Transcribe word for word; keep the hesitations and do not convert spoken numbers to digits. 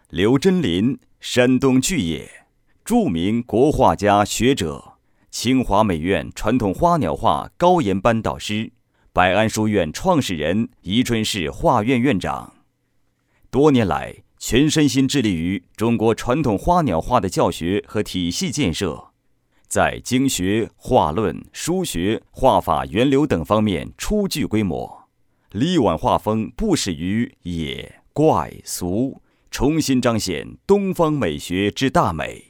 刘真林，山东巨野，著名国画家学者，清华美院传统花鸟画高研班导师，百安书院创始人，宜春市画院院长。多年来，全身心致力于中国传统花鸟画的教学和体系建设，在经学、画论、书学、画法源流等方面初具规模，力挽画风不始于野、怪、俗，重新彰显东方美学之大美。